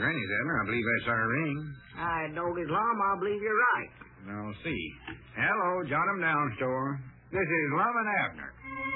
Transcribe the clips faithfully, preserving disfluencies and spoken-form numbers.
Granny's, Abner. I believe that's our ring. I don't Islam. I believe you're right. I'll see. Hello, Jot 'em Down store. This is Love and Abner.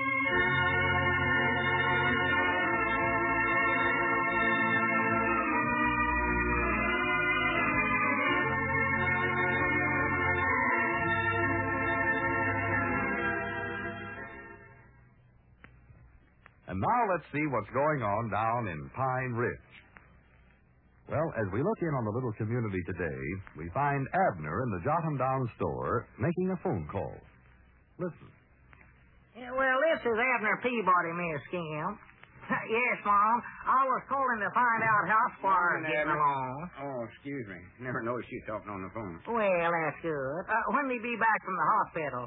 And now let's see what's going on down in Pine Ridge. Well, as we look in on the little community today, we find Abner in the Jot 'em Down store making a phone call. Listen. Yeah, well, this is Abner Peabody, Miss Skim. Yes, Mom. I was calling to find out how Squire's getting along. Oh, excuse me. Never noticed you talking on the phone. Well, that's good. Uh, when will he be back from the hospital?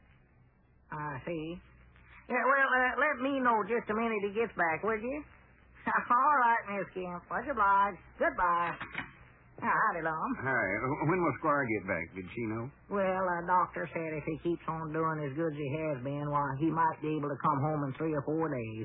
I see. Yeah, well, uh, let me know just a minute he gets back, would you? All right, Miss Kemp. Much obliged. Goodbye. Now, howdy, Lum. Hi. When will Squire get back? Did she know? Well, the uh, doctor said if he keeps on doing as good as he has been, why, he might be able to come home in three or four days.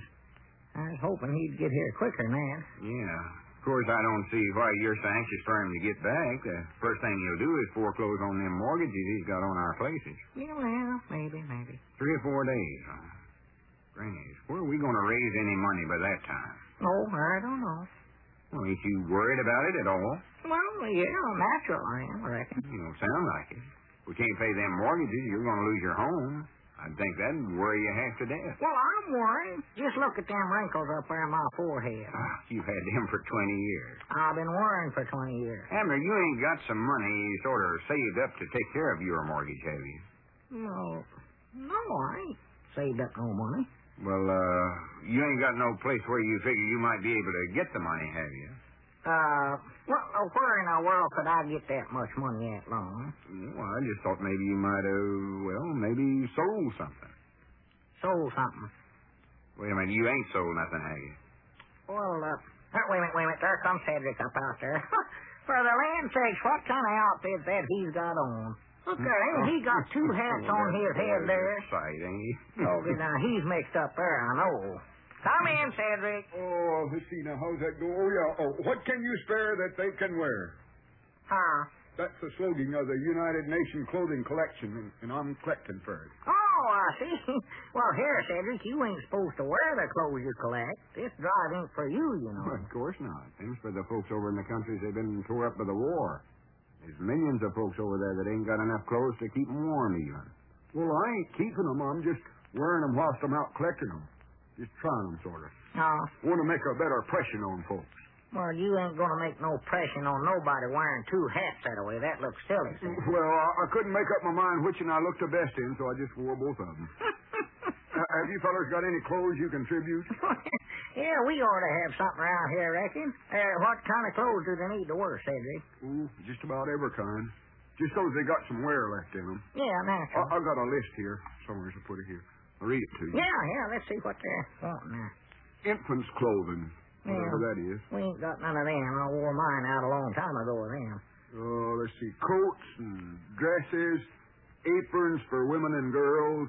I was hoping he'd get here quicker than that. Yeah. Of course, I don't see why you're so anxious for him to get back. The first thing he'll do is foreclose on them mortgages he's got on our places. Yeah, well, maybe, maybe. Three or four days, huh? Grannies, where are we going to raise any money by that time? Oh, I don't know. Well, ain't you worried about it at all? Well, yeah, natural I am, I reckon. You don't sound like it. If we can't pay them mortgages, you're going to lose your home. I think that'd worry you half to death. Well, I'm worried. Just look at them wrinkles up there on my forehead. Ah, you've had them for twenty years. I've been worrying for twenty years. Abner, you ain't got some money sort of saved up to take care of your mortgage, have you? No. No, I ain't saved up no money. Well, uh, you ain't got no place where you figure you might be able to get the money, have you? Uh, well, where in the world could I get that much money at, Long? Well, I just thought maybe you might have, well, maybe sold something. Sold something? Wait a minute, you ain't sold nothing, have you? Well, uh, wait a minute, wait a minute. There comes Cedric up out there. For the land sakes, what kind of outfit that he's got on? Look there, ain't he got two hats on his head there? Sight, ain't he? Oh, now he's mixed up there, I know. Come in, Cedric. Oh, let's see now, how's that go? Oh, yeah. Oh, what can you spare that they can wear? Huh? That's the slogan of the United Nations Clothing Collection, and, and I'm collecting for it. Oh, I see. Well, here, Cedric, you ain't supposed to wear the clothes you collect. This drive ain't for you, you know. Well, of course not. Things for the folks over in the countries that have been tore up by the war. There's millions of folks over there that ain't got enough clothes to keep them warm, even. Well, I ain't keeping them. I'm just wearing them whilst I'm out collecting them. Just trying them, sort of. Oh. Want to make a better impression on folks. Well, you ain't going to make no impression on nobody wearing two hats that way. That looks silly. Well, I, I couldn't make up my mind which one I looked the best in, so I just wore both of them. uh, have you fellas got any clothes you contribute? Yeah, we ought to have something around here, I reckon. Uh, what kind of clothes do they need to wear, Cedric? Ooh, just about every kind. Just those they got some wear left in them. Yeah, natural. I, I got a list here. Somewhere to put it here. I'll read it to you. Yeah, yeah, let's see what they're wanting there. Infants' clothing. Yeah. Whatever that is. We ain't got none of them. I wore mine out a long time ago with them. Oh, let's see. Coats and dresses, aprons for women and girls,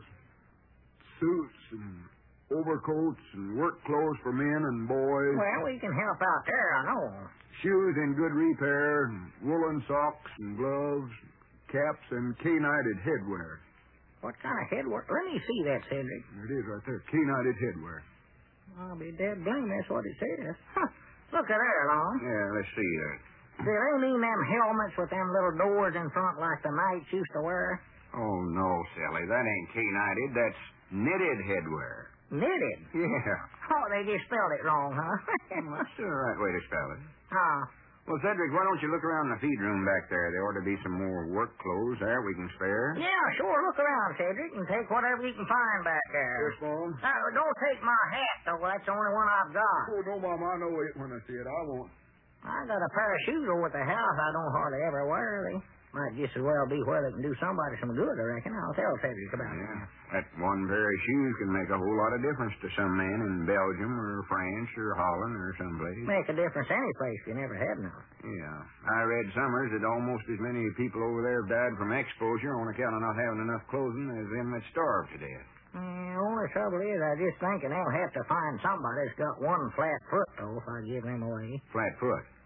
suits and overcoats and work clothes for men and boys. Well, we can help out there, I know. Shoes in good repair, and woolen socks and gloves, caps and K-nighted headwear. What kind of headwear? Let me see that, Cedric. There it is right there. K-nighted headwear. I'll be dead blamed that's what it says. Huh. Look at there, Long. Yeah, let's see that. Do they mean them helmets with them little doors in front like the knights used to wear? Oh, no, Sally. That ain't K-nighted. That's knitted headwear. Knitted? Yeah. Oh, they just spelled it wrong, huh? Well, that's the right way to spell it. Huh. Well, Cedric, why don't you look around the feed room back there? There ought to be some more work clothes there we can spare. Yeah, sure. Look around, Cedric, and take whatever you can find back there. Yes, Mom? Uh, don't take my hat, though. That's the only one I've got. Oh, no, Mom. I know it when I see it. I won't. I got a pair of shoes over at the house I don't hardly ever wear. They might just as well be where they can do somebody some good, I reckon. I'll tell Cedric about it. Yeah. That one pair of shoes can make a whole lot of difference to some man in Belgium or France or Holland or someplace. Make a difference any place if you never had none. Yeah. I read somewhere that almost as many people over there have died from exposure on account of not having enough clothing as them that starved to death. Mm, the only trouble is I just thinking they'll have to find somebody that's got one flat foot, though, if I give them away. Flat foot?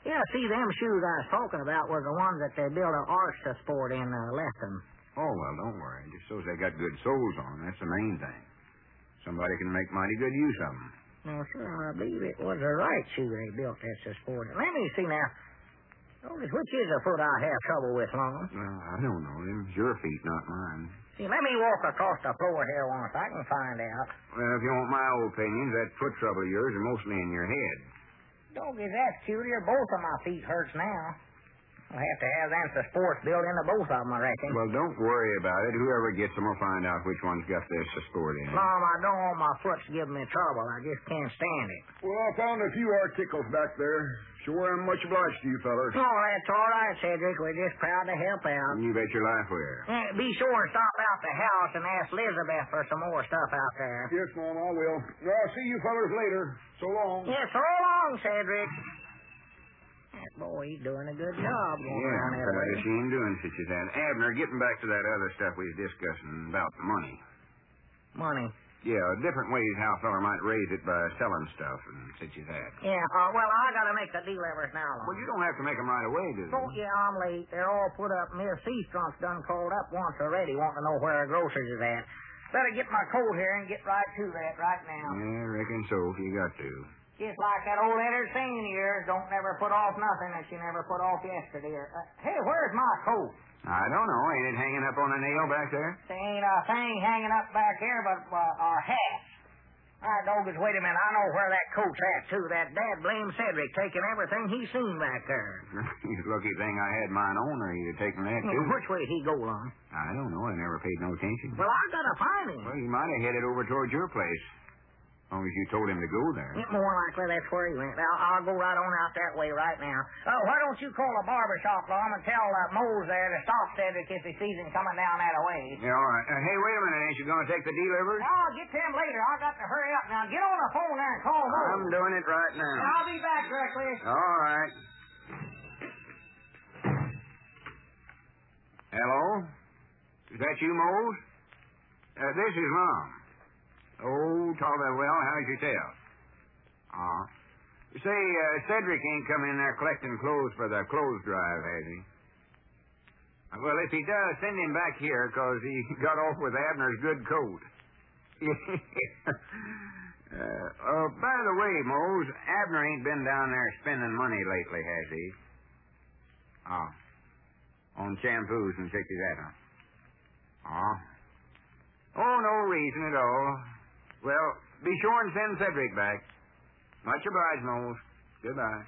Yeah, see, them shoes I was talking about were the ones that they built an arch to sport in uh, left them. Oh, well, don't worry. Just so they got good soles on. That's the main thing. Somebody can make mighty good use of them. No, sir, I believe it was the right shoe they built that's to sport in. Let me see now. Notice which is the foot I have trouble with, Lon? Well, I don't know. Them's your feet, not mine. See, let me walk across the floor here once. I can find out. Well, if you want my opinions, that foot trouble of yours is mostly in your head. Doggy, that's cuter. Both of my feet hurts now. I'll have to have them for sports built into both of them, I reckon. Well, don't worry about it. Whoever gets them will find out which one's got this sport in it. Mom, I don't want my foot to give me trouble. I just can't stand it. Well, I found a few articles back there. Sure am much obliged to you fellas. Oh, that's all right, Cedric. We're just proud to help out. You bet your life we are. Yeah, be sure and stop out the house and ask Elizabeth for some more stuff out there. Yes, Mom, I will. I'll see you fellas later. So long. Yeah, so long, Cedric. That boy, he's doing a good job going Yeah, around that proud way. to see him doing such as that. Abner, getting back to that other stuff we was discussing about the money. Money. Yeah, different ways how a feller might raise it by selling stuff and such as that. Yeah, uh, well, I gotta make the delivers now, Lon. Well, you don't have to make them right away, do you? Oh, yeah, I'm late. They're all put up. Miss Seastrunk's done called up once already, wanting to know where her groceries is at. Better get my coat here and get right to that right now. Yeah, I reckon so if you got to. Just like that old Leonard saying here, don't never put off nothing that you never put off yesterday. Uh, hey, where's my coat? I don't know. Ain't it hanging up on a nail back there? There ain't a thing hanging up back here but uh, our hats. All right, Doggins, wait a minute. I know where that coat's at, too. That dad blame Cedric taking everything he's seen back there. Lucky thing I had mine on, or he'd have taken that, too. Which way'd he go, Lon? I don't know. I never paid no attention. Well, I gotta find him. Well, he might have headed over towards your place. As long as you told him to go there. Yeah, more likely that's where he went. I'll, I'll go right on out that way right now. Uh, why don't you call a barber shop, Lon, and tell uh, Mose there to stop Cedric if he sees him coming down that way. Yeah, all right. Uh, hey, wait a minute. Ain't you going to take the delivers? I'll get to him later. I got to hurry up now. Get on the phone there and call Mose. I'm doing it right now. I'll be back directly. All right. Hello? Is that you, Mose? Uh, this is Mom. Oh, talk that well. How's your tail? Uh, you say, uh, Cedric ain't coming in there collecting clothes for the clothes drive, has he? Uh, well, if he does, send him back here, because he got off with Abner's good coat. uh, uh, by the way, Mose, Abner ain't been down there spending money lately, has he? Oh. On shampoos and such as that, huh? Oh. Oh, no reason at all. Well, be sure and send Cedric back. Much obliged, Mose. Goodbye.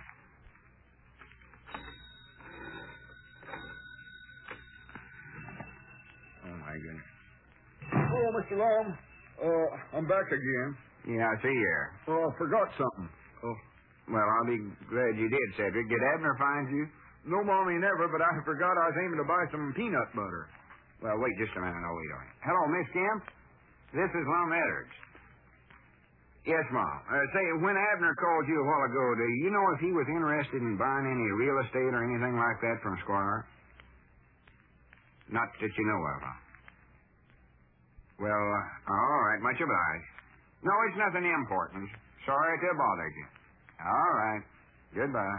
Oh, my goodness. Oh, Mister Long. Uh, I'm back again. Yeah, I see you here. Oh, I forgot something. Oh. Well, I'll be glad you did, Cedric. Did Abner find you? No, Mommy, never, but I forgot I was aiming to buy some peanut butter. Well, wait just a minute. I'll wait on you. Hello, Miss Kemp. This is Lum Edwards. Yes, Mom. Uh, say, when Abner called you a while ago, do you know if he was interested in buying any real estate or anything like that from Squire? Not that you know of, huh? Well, uh, all right. Much obliged. No, it's nothing important. Sorry to have bothered you. All right. Goodbye.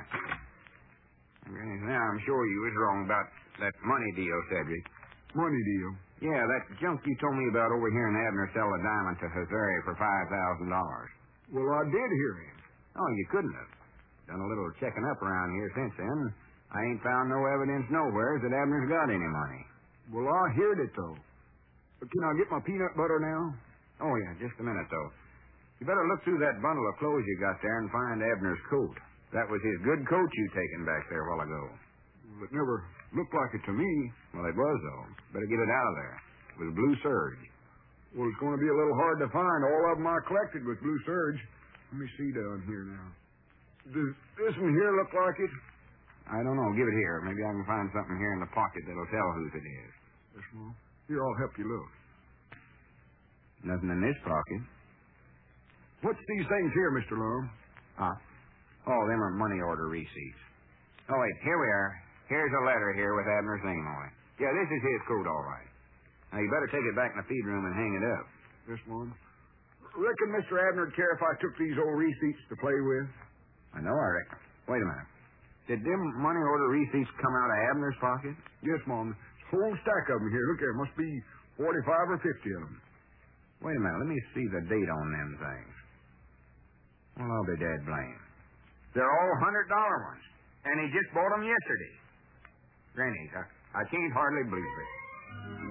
Now, I'm sure you was wrong about that money deal, Cedric. Money deal? Yeah, that junk you told me about over here in Abner sell a diamond to Missouri for five thousand dollars. Well, I did hear him. Oh, you couldn't have. Done a little checking up around here since then. I ain't found no evidence nowhere that Abner's got any money. Well, I heard it, though. But can I get my peanut butter now? Oh, yeah, just a minute, though. You better look through that bundle of clothes you got there and find Abner's coat. That was his good coat you taken back there a while ago. Well, it never looked like it to me. Well, it was, though. Better get it out of there. It was blue serge. Well, it's going to be a little hard to find. All of them I collected was blue serge. Let me see down here now. Does this one here look like it? I don't know. Give it here. Maybe I can find something here in the pocket that'll tell whose it is. Yes, Mom. Here, I'll help you look. Nothing in this pocket. What's these things here, Mister Lum? Huh? Oh, them are money order receipts. Oh, wait. Here we are. Here's a letter here with Abner's name on it. Yeah, this is his coat, all right. Now, you better take it back in the feed room and hang it up. Yes, Mom. Reckon Mister Abner'd care if I took these old receipts to play with? I know, I reckon. Wait a minute. Did them money order receipts come out of Abner's pocket? Yes, Mom. Whole stack of them here. Look, there must be forty-five or fifty of them. Wait a minute. Let me see the date on them things. Well, I'll be dead blame. They're all one hundred dollar ones. And he just bought them yesterday. Granny, I, I can't hardly believe it.